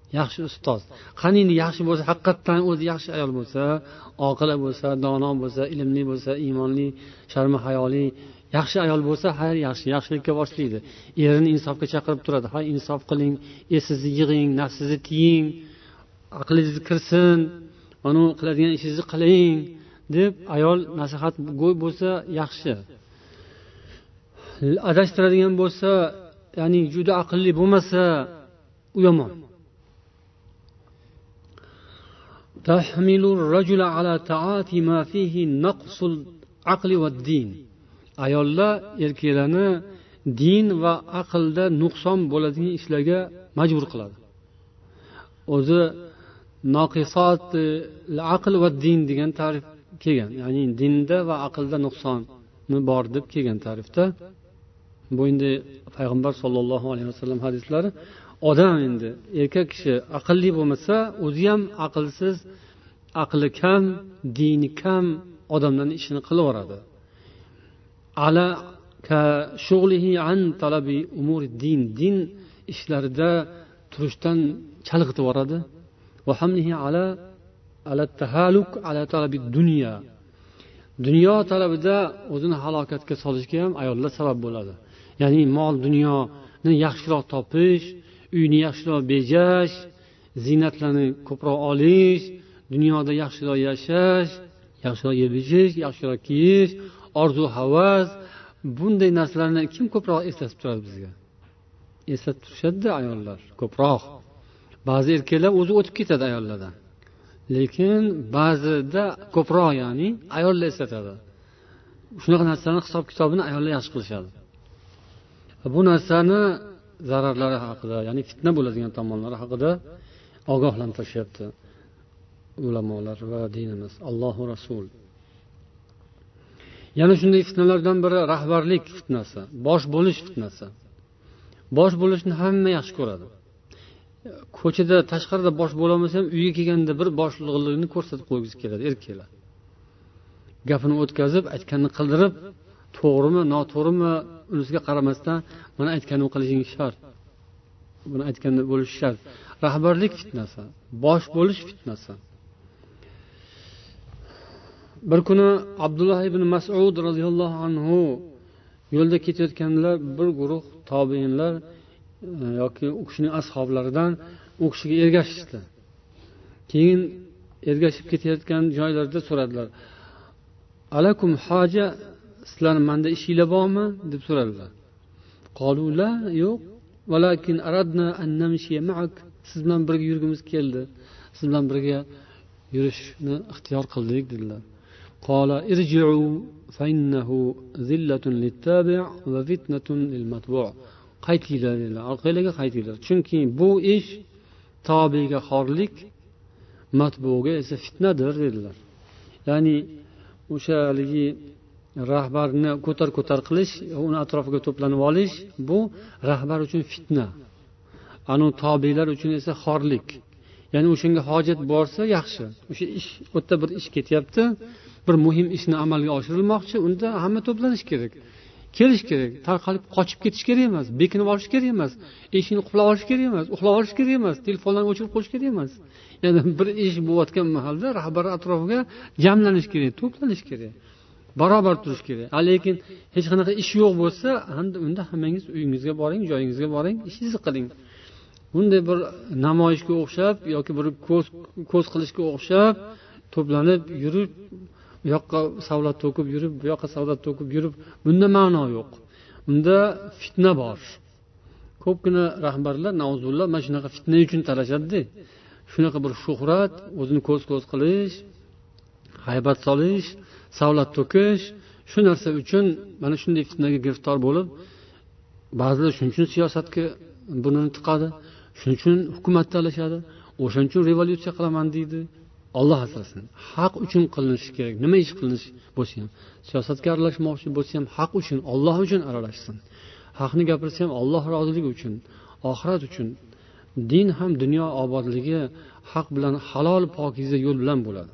yaxshi ustoz. Qani endi yaxshi bo'lsa, haqiqatdan o'zi yaxshi ayol bo'lsa, oqila bo'lsa, dono bo'lsa, ilmli bo'lsa, iymonli, sharmi hayoli, yaxshi ayol bo'lsa, har yaxshi, yaxshilikka boshlaydi. Erini insofga chaqirib turadi. Ha, insof qiling, esizni yig'ing, nafsizni tiying, aqlingiz kirsin, mana qiladigan ishingizni qiling deb ayol nasihat go'y bo'lsa yaxshi. Adashtiradigan bo'lsa, ya'ni juda aqlli bo'lmasa, u yomon. Tahmilu ar-rajula ala ta'ati ma fihi naqsul aqli va din. Ayollar erkaklarni din va aqlda nuqson bo'ladigan ishlarga majbur qiladi. O'zi naqisat al-aql va din degan ta'rif kelgan. Ya'ni dinda va aqlda nuqsoni bor deb kelgan ta'rifda. Bu endi payg'ambar sollallohu alayhi vasallam hadislari. Odam endi erkak kishi aqlli bo'lmasa, o'zi ham aqlsiz, aqli kam, dini kam odamlarning ishini qilaveradi. Ala ka shug'lihi an talabi umuri din, din ishlarida turishdan chalg'itib yuboradi. Va hamlihi ala ala tahaluk ala talabi dunya. Dunyo talabida o'zini halokatga solishga ham ayollar sabab bo'ladi. Ya'ni mol dunyoni yaxshiroq topish, uyni yaxshiroq bejash, ziynatlarni ko'proq olish, dunyoda yaxshiroq yashash, yaxshiroq yeb ichish, yaxshiroq kiyish, orzu havas, bunday narsalarni kim ko'proq eslatib turadi bizga? Eslatib turishadi ayollar ko'proq. Ba'zi erkaklar o'zi o'tib ketadi ayollardan. Lekin ba'zida ko'proq, ya'ni ayollar eslatadi. Shunaqa narsalarning hisob kitobini ayollar yaxshi qilishadi. Bu narsani zararlari haqida, ya'ni fitna bo'ladigan tomonlari haqida ogohlantirishyapti ulamolar va dinimiz, Allohu Rasul. Yana shunday fitnalardan biri rahbarlik fitnasi, bosh bo'lish fitnasi. Bosh bo'lishni hamma yaxshi ko'radi. Ko'chada, tashqarida bosh bo'la olmasam, uyga kelganda bir boshliqligini ko'rsatib qo'ygisi keladi erkaklar. Gapini o'tkazib, aytganini qildirib, to'g'rimi, noto'g'rimi, unisiga qaramasdan, mana aytganini qilishing shart. Buni aytganda bo'lish shart. Rahbarlik fitnasi, bosh bo'lish fitnasi. Bir kuni Abdullah ibn Mas'ud radhiyallohu anhu yo'lda ketayotganlar, bir guruh tobiinlar yoki u kishining ashablaridan u kishiga ergashishdi. Keyin ergashib ketayotgan joylarda so'radilar: "Alakum haja, sizlarning menda ishinglar bormi?" deb so'radilar. Qalu la, yo'q, valakin aradna an namshiya ma'ak. Siz bilan birga yurgimiz keldi. Siz bilan birga yurishni ixtiyor qildik dedilar. Qala irji'u fa innahu zillatun lit-tabi' va fitnatun lil-matbu'. Qaytinglar dedilar, orqalarga qaytinglar. Chunki bu ish tobiga xorlik, matbuga esa fitnadir dedilar. Ya'ni o'sha haligi rahbarni ko'tar-ko'tar qilish, uni atrofiga to'planib olish, bu rahbar uchun fitna. Anu tobilar uchun esa xorlik. Ya'ni o'shanga hojat borsa yaxshi. O'sha ish, o'tda bir ish ketyapti, bir muhim ishni amalga oshirilmoqchi, unda hamma to'planish kerak. Kelish kerak, tarqalib qochib ketish kerak emas, bekinib olish kerak emas, eshikni qulab olish kerak emas, uxlab olish kerak emas, telefonlarni o'chirib qo'yish kerak emas. Ya'ni bir ish bo'layotgan mahalda rahbar atrofiga jamlanish kerak, to'planish kerak. Barobar turish kerak. Lekin hech qanaqa ish yo'q bo'lsa, unda hammangiz uyingizga boring, joyingizga boring, ishingizni qiling. Bunday bir namoyishga o'xshab yoki bir ko'z ko'z qilishga o'xshab to'planib yurib, bu yoqqa savlat to'kib yurib, bu yoqqa savlat to'kib yurib, bunda ma'no yo'q. Unda fitna bor. Ko'pgina rahbarlar nauzullah mana shunaqa fitna uchun talashadi. Shunaqa bir shuhrat, o'zini ko'z-ko'z qilish, haybat solish, savlat to'kish, shu narsa uchun mana shunday fitnaga giriftor bo'lib, ba'zilar shuning uchun siyosatga burnini tiqadi, shuning uchun hukumat talashadi, o'shaning uchun revolyutsiya qilaman deydi. Alloh asrasin. Haq uchun qilinishi kerak. Nima ish qilinish bo'lsa ham, siyosatga aralashmoqchi bo'lsa ham haq uchun, Alloh uchun aralashsin. Haqni gapirsa ham Alloh roziligi uchun, oxirat uchun. Din ham dunyo obodligi haq bilan halol pokiza yo'l bilan bo'ladi.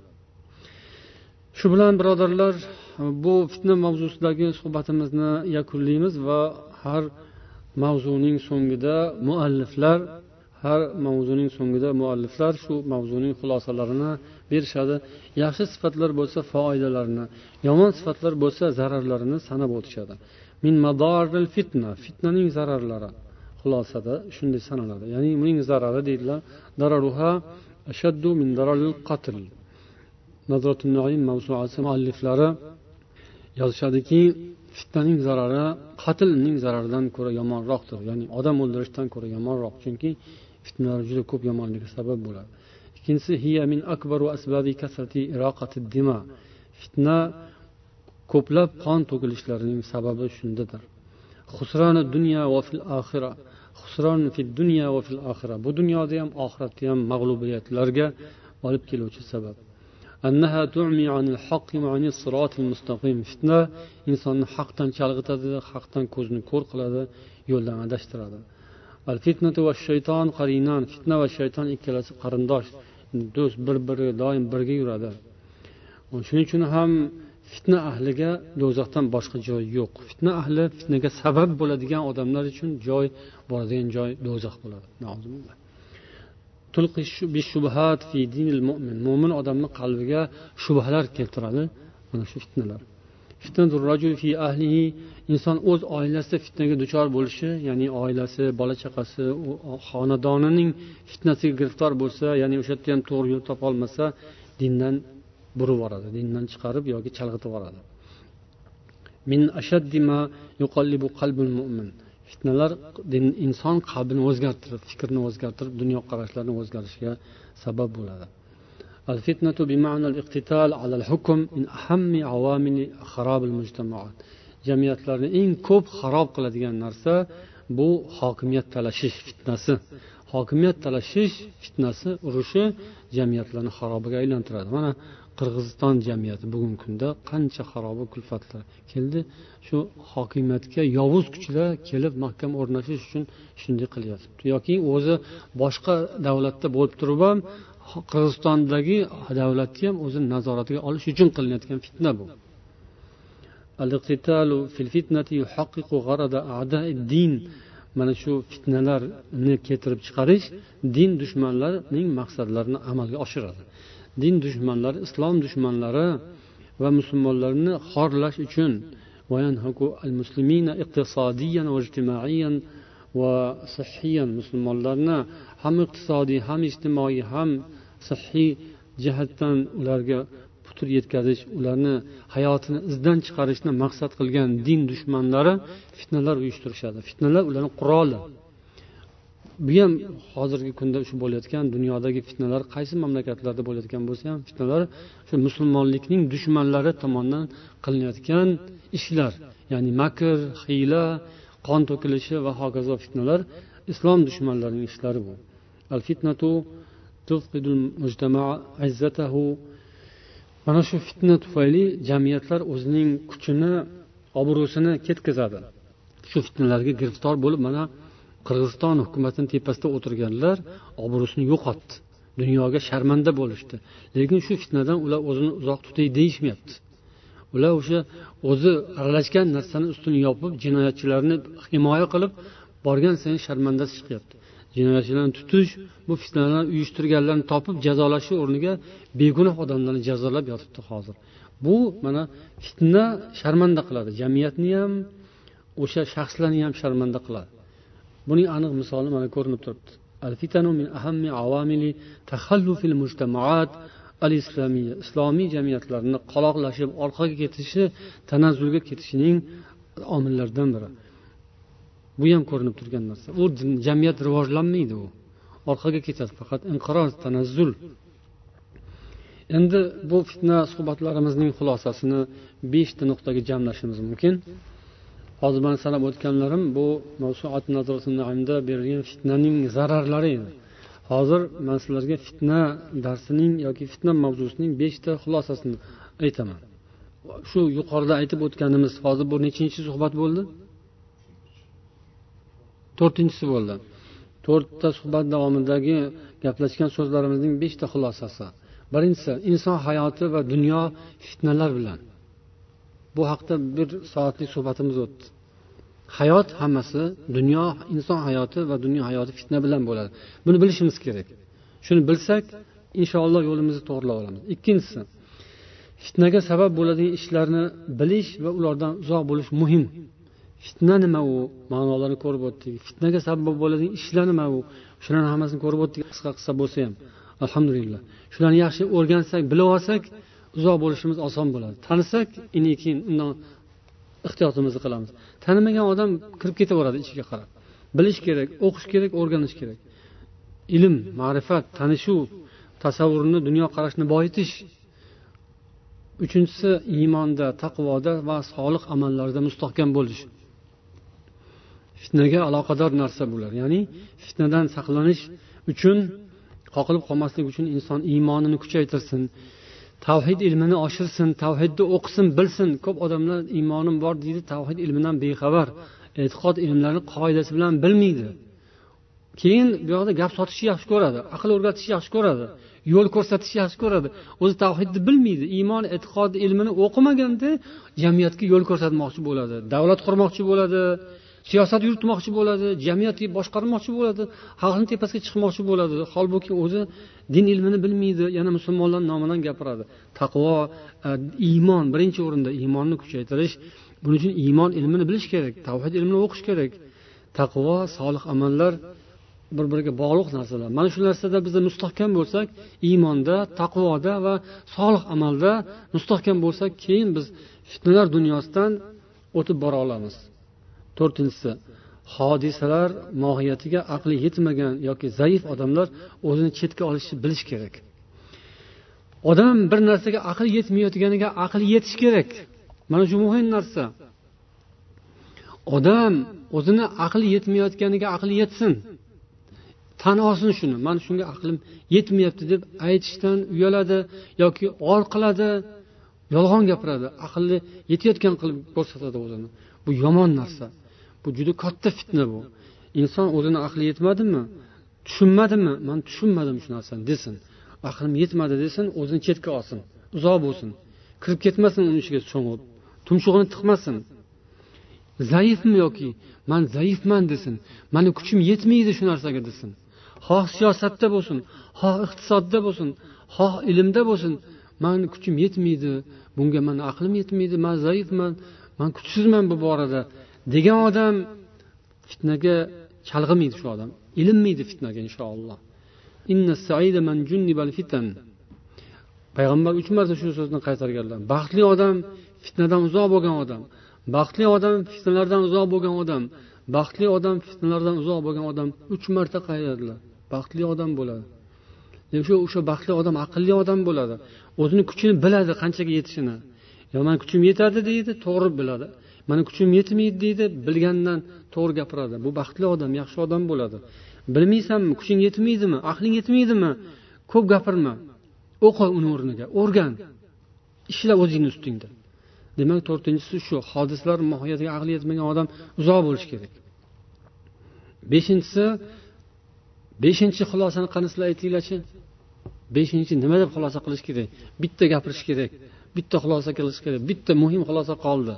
Shu bilan birodarlar, bu fitna mavzusidagi suhbatimizni yakunlaymiz va har mavzuning so'ngida mualliflar har mavzuning so'ngida mualliflar shu mavzuning xulosalarini berishadi. Yaxshi sifatlar bo'lsa foydalarini, yomon sifatlar bo'lsa zararlarini sanab o'tishadi. Min madarril fitna, fitnaning zararlari xulosada shunday sanaladi. Ya'ni uning zarari deydilar, dararuha ashaddu min dararil qatl. Nazratun Naim mavsuasi mualliflari yozishadiki, fitnaning zarari qatlning zararidan ko'ra yomonroqdir. Ya'ni odam o'ldirishdan ko'ra yomonroq, chunki fitnalar juda ko'p yomonlikka sabab bo'ladi. Ikkinchisi, hiya min akbaru asbabi kasrati iraqatid dima. Fitna ko'plab qon to'kilishlarining sababi shundadir. Xusranu dunya va fil oxira. Xusran fid dunya va fil oxira. Bu dunyoda ham, oxiratda ham mag'lubiyatlarga olib keluvchi sabab. Annaha tu'mi 'anil haqqi wa 'anis siratil mustaqim. Fitna insonni haqdan chalg'itadi, haqdan ko'zni ko'r qiladi, yo'ldan adashtiradi. Al fitnatu va shayton qarinan. Fitna va shayton ikkalasi qarindosh, do'st, bir-biri doim birga yuradi. Shuning uchun ham fitna ahliga do'zaxdan boshqa joy yo'q. Fitna ahli, fitnaga sabab bo'ladigan odamlar uchun joy, boradigan joy do'zax bo'ladi. Na'uzubillah. Tulqish bishubhat fi dinil mu'min. Mu'min odamning qalbiga shubhalar keltiradi. Mana shu fitnalar. Fitnatur rajul fi ahlihi, inson o'z oilasida fitnaga duchor bo'lishi, ya'ni oilasi, bola chaqasi, xonadonining fitnasiga giriftor bo'lsa, ya'ni o'sha yerda ham to'g'ri yo'l topa olmasa, dindan burib yuboradi, dindan chiqarib yoki chalg'itib yuboradi. Min ashaddi ma yuqallibu qalbul mu'min. Fitnalar inson qalbini o'zgartirib, fikrini o'zgartirib, dunyo qarashlarini o'zgarishiga sabab bo'ladi. Al-fitnatu bi ma'na al-iqtital 'ala al-hukm min ahammi awamil kharab al-mujtama'at. Jamiyatlarni eng ko'p xarob qiladigan narsa bu hokimiyat talashish fitnasi. Hokimiyat talashish fitnasi, urushi jamiyatlarni xarobiga aylantiradi. Mana Qirg'iziston jamiyati bugungi kunda qancha xaroba kulfatlar keldi. Shu hokimiyatga yovuz kuchlar kelib mahkam o'rnashish uchun shunday qilyapti. Yoki o'zi boshqa davlatda bo'lib turib ham Qirg'izistondagi davlatni ham o'zi nazoratiga olish uchun qilinayotgan fitna bu. Al-iqtitalu fil fitnati yuhaqqiqu gharada a'da'id-din. Mana shu fitnalarni keltirib chiqarish din dushmanlarining maqsadlarini amalga oshiradi. Din dushmanlari, islom dushmanlari va musulmonlarni xorlash uchun vayanhaku al-muslimina iqtisodiyan va ijtimoiyan va sihhiyan, musulmonlarni ham iqtisodiy, ham ijtimoiy, ham sihhiy jihatdan ularga putur yetkazish, ularni hayotini izdan chiqarishni maqsad qilgan din dushmanlari fitnalar uyushtirishadi. Fitnalar ularning quroli. Bu ham hozirgi kunda shu bo'layotgan dunyodagi fitnalar, qaysi mamlakatlarda bo'layotgan bo'lsa ham fitnalar shu musulmonlikning dushmanlari tomonidan qilinayotgan ishlar, ya'ni makr, hiyla, qon to'kilishi va hokazo fitnalar islom dushmanlarining ishlari bu. Al-fitnatu tufqidul mujtama'a izzatahu. Mana shu fitna tufayli jamiyatlar o'zining kuchini, obro'sini ketkazadi. Shu fitnalarga giriftor bo'lib, mana Qirg'iziston hukumatining tepasida o'tirganlar obro'sini yo'qotdi. Dunyoga sharmanda bo'lishdi. Lekin shu fitnadan ular o'zini uzoq tutay deyishmayapti. Ular o'sha o'zi aralashgan narsani ustini yopib, jinoyatchilarni himoya qilib borgan sayin sharmandasi chiqyapti. Jinoyatchilarni tutish, bu fitnalarni uyushtirganlarni topib jazolash o'rniga begunoh odamlarni jazolab yotibdi hozir. Bu mana fitna sharmanda qiladi. Jamiyatni ham, o'sha shaxslarni ham sharmanda qiladi. Buning aniq misoli mana ko'rinib turibdi. Al-fitanu min ahammi awamili takhallufil mujtamaat al-islamiyya. Islomiy jamiyatlarning qaloqlashib, orqaga ketishi, tanazzulga ketishining omillaridan biri. Bu ham ko'rinib turgan narsa. U jamiyat rivojlanmaydi u. Orqaga ketadi, faqat inqiroz, tanazzul. Endi bu fitna suhbatlarimizning xulosasini besh ta nuqtaga jamlashimiz mumkin. Hozir men sanab o'tganlarim bu Mavsuat Nazratun Naimda berilgan fitnaning zararlari edi. Hozir men sizlarga fitna darsining yoki fitna mavzusining besh ta xulosasini aytaman. Shu yuqorida aytib o'tganimiz hozir bu nechinchi suhbat bo'ldi? to'rtinchisi bo'ldi. to'rtta suhbat davomidagi gaplashgan so'zlarimizning besh ta xulosasi. Birinchisi, inson hayoti va dunyo fitnalar bilan. Bu haqda bir soatlik suhbatimiz o'tdi. hayot hammasi, dunyo, inson hayoti va dunyo hayoti fitna bilan bo'ladi. Buni bilishimiz kerak. Shuni bilsak, inshaalloh yo'limizni to'g'rilab olamiz. Ikkinchisi, fitnaga sabab bo'ladigan ishlarni bilish va ulardan uzoq bo'lish muhim. Fitna nima u? Ma'nolarini ko'rib o'tdik. Fitnaga sabab bo'ladigan ishlar nima u? Shularni hammasini ko'rib o'tdik, qisqa-qisqa bo'lsa ham. Alhamdulillah. Shularni yaxshi o'rgansak, bilib olsak, uzoq bo'lishimiz oson bo'ladi. Tanisak, keyin undan ehtiyotimizni qilamiz. Tanimagan odam kirib ketaveradi ichiga qarab. Bilish kerak, o'qish kerak, o'rganish kerak. Ilm, ma'rifat, tanishuv, tasavvurni, dunyo qarashni boyitish. Uchinchisi, iymonda, taqvoda va solih amallarda mustahkam bo'lish. Fitnaga aloqador narsa bular. Ya'ni fitnadan saqlanish uchun, qoqilib qolmaslik uchun inson iymonini kuchaytirsin, tavhid ilmini oshirsin, tavhidni o'qisin, bilsin. Ko'p odamlar iymonim bor deydi, tavhid ilmidan bexabar, e'tiqod ilmlarini qoidasi bilan bilmaydi. Keyin bu yoqda gap sotishni yaxshi ko'radi, aql o'rgatishni yaxshi ko'radi, yo'l ko'rsatishni yaxshi ko'radi. O'zi tavhidni bilmaydi, iymon, e'tiqod ilmini o'qimaganda jamiyatga yo'l ko'rsatmoqchi bo'ladi, davlat qurmoqchi bo'ladi, siyosat yuritmoqchi bo'ladi, jamiyatni boshqarmoqchi bo'ladi, xalqning tepasiga chiqmoqchi bo'ladi. Holbuki o'zi din ilmini bilmaydi, yana musulmonlar nomidan gapiradi. Taqvo, iymon birinchi o'rinda, iymonni kuchaytirish. Buning uchun iymon ilmini bilish kerak, tavhid ilmini o'qish kerak. Taqvo, solih amallar bir-biriga bog'liq narsalar. Mana shu narsada biz mustahkam bo'lsak, iymonda, taqvoda va solih amalda mustahkam bo'lsak, keyin biz fitnalar dunyosidan o'tib bora olamiz. To'rtinchisi, hodisalar mohiyatiga aqli yetmagan yoki zaif odamlar o'zini chetga olishni bilish kerak. Odam bir narsaga aqli yetmayotganiga aqli yetish kerak. Mana shu muhim narsa. Odam o'zini aqli yetmayotganiga aqli yetsin. Tan olsin shuni. Men shunga aqlim yetmayapti deb aytishdan uyaladi yoki or qiladi, yolg'on gapiradi, aqli yetayotgan qilib ko'rsatadi o'zini. Bu yomon narsa. Bu juda katta fitna bu. Inson o'zini aqli yetmadimi, tushunmadimi, men tushunmadim shu narsani desin. Aqlim yetmadi desin, o'zini chetga olsin, uzoq bo'lsin. Kirib ketmasin uning ichiga cho'ngib, tumshug'ini tiqmasin. Zaifmi yoki men zaifman desin. Meni kuchim yetmaydi shu narsaga desin. Xoh siyosatda bo'lsin, xoh iqtisodda bo'lsin, xoh ilmda bo'lsin, men kuchim yetmaydi, bunga men aqlim yetmaydi, men zaifman, men kuchsizman bu borada degan odam fitnaga chalg'imaydi shu odam. Ilinmaydi fitnaga inshaalloh. Inna sa'ida man junnibal fitan. Payg'ambar uch marta shu so'zni qaytarganlar. Baxtli odam fitnadan uzoq bo'lgan odam. Baxtli odam fitnalardan uzoq bo'lgan odam. Baxtli odam fitnalardan uzoq bo'lgan odam uch marta qaytardilar. Baxtli odam bo'ladi. Demak, o'sha baxtli odam aqlli odam bo'ladi. O'zini kuchini biladi, qanchaga yetishini. Yo, men kuchim yetadi deydi, to'g'ri biladi. Meni kuchim yetmaydi deydi, bilgandan to'g'ri gapiradi. Bu baxtli odam, yaxshi odam bo'ladi. Bilmaysanmi, kuching yetmaydimi, aqling yetmaydimi? Ko'p gapirma. O'qi uni o'rniga, o'rgan. Ishla o'zingning ustingda. Demak, to'rtinchisi shu, hodisalar mohiyatiga aqli yetmagan odam uzoq bo'lish kerak. Beshinchisi, beshinchi xulosani qani sizlar aytinglarchi? Beshinchi nima deb xulosa qilish kerak? Bitta gapirish kerak, bitta xulosa qilish kerak, bitta muhim xulosa qoldi.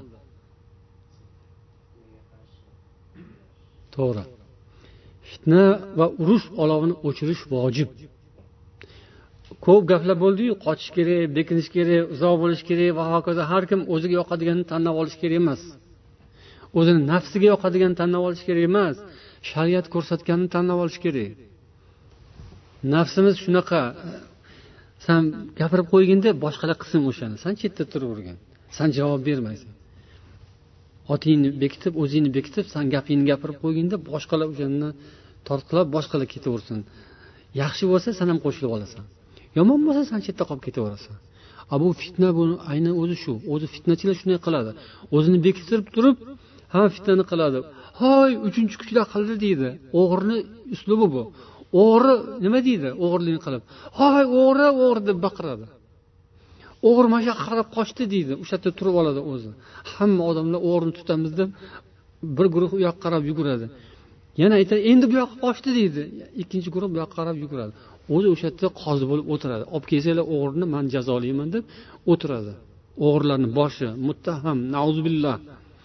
To'g'ri. Fitna va urush olovini o'chirish vojib. Ko'p gaplar bo'ldi-yu, qochish kerak, bekinish kerak, uzoq bo'lish kerak va hokazo. Har kim o'ziga yoqadiganini tanlab olish kerak emas. O'zini nafsiga yoqadiganini tanlab olish kerak emas. Shariat ko'rsatganini tanlab olish kerak. Nafsimiz shunaqa, sen gapirib qo'yganda boshqalar qilsin o'shani. Sen chetda turavergan. Sen javob bermaysan. Otingni bekitib, o'zingni bekitib, sen gapingni gapirib qo'yganda boshqalar o'shandan tortqilab, boshqalar ketaversin. Yaxshi bo'lsa, sen ham qo'shilib olasan. Yomon bo'lsa, sen chetda qolib ketaverasan. Bu fitna bu aynan o'zi shu. O'zi fitnachilar shunday qiladi. O'zini bekitib turib, hamma fitnani qiladi. Hoy, uchinchi kuchlar qildi deydi. O'g'irni uslubi bu. O'g'ri nima deydi? O'g'irlikni qilib. Hoy, o'g'ri, o'g'ri deb baqiradi. O'g'ri mana shu qarab qochdi deydi. O'sha yerda turib oladi o'zi. Hamma odamlar o'g'rini tutamiz deb bir guruh u yoqqa qarab yuguradi. Yana aytadi, endi bu yoqqa qochdi deydi. Ikkinchi guruh bu yoqqa qarab yuguradi. O'zi o'sha yerda qozi bo'lib o'tiradi. Olib kelsanglar o'g'rini men jazolayman deb o'tiradi. O'g'irlarning boshi muttaham, nauzubillah.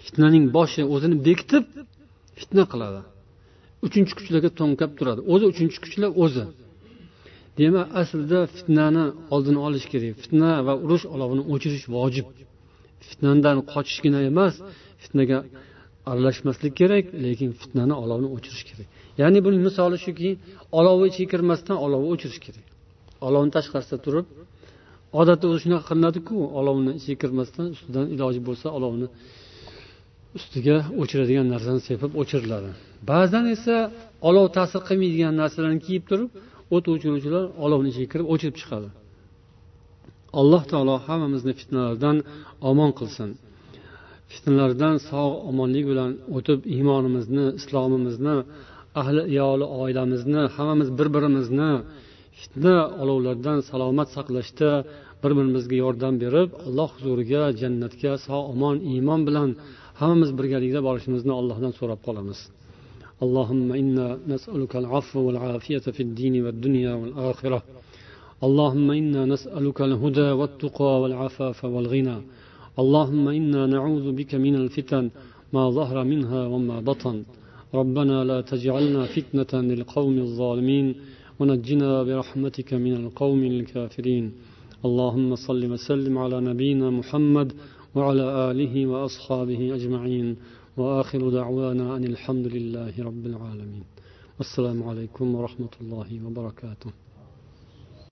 fitnaning boshi o'zini bekitib fitna qiladi. Uchinchi kuchlarga to'nkab turadi. O'zi uchinchi kuchlar o'zi. Demak, aslida fitnani oldini olish kerak. Fitna va urush olovini o'chirish vojib. Fitnadan qochishgina emas, fitnaga aralashmaslik kerak, lekin fitnani olovini o'chirish kerak. Ya'ni buning misoli shuki, olovni ichiga kirmasdan olovni o'chirish kerak. Olovni tashqarisida turib, odatda o'zi shunaqa qilinadi-ku, olovni ichiga kirmasdan ustidan iloji bo'lsa olovni ustiga o'chiradigan narsani sepib o'chiriladi. Ba'zan esa olov ta'sir qilmaydigan narsalarni kiyib turib, o't o'chiruvchilar olovni ichiga kirib o'chirib chiqadi. Alloh taolo hammamizni fitnalardan omon qilsin. Fitnalardan sog' omonlik bilan o'tib iymonimizni, islomimizni, ahli iyoli oilamizni, hammamiz bir-birimizni fitna olovlardan salomat saqlashda bir-birimizga yordam berib, Alloh huzuriga, jannatga sog' omon iymon bilan hammamiz birgalikda borishimizni Allohdan so'rab qolamiz. Allohumma inna nas'aluka al-'afwa wal-'afiyata fid-din wad-dunya wal-akhirah. Allohumma inna nas'aluka al-huda wat-tuqa wal-'afafa wal-ghina. Allohumma inna na'udhu bika min al-fitan ma zahara minha wa ma batan. ربنا لا تجعلنا فتنة للقوم الظالمين ونجنا برحمتك من القوم الكافرين. اللهم صل وسلم على نبينا محمد وعلى آله وأصحابه أجمعين وآخر دعوانا أن الحمد لله رب العالمين. والسلام عليكم ورحمة الله وبركاته.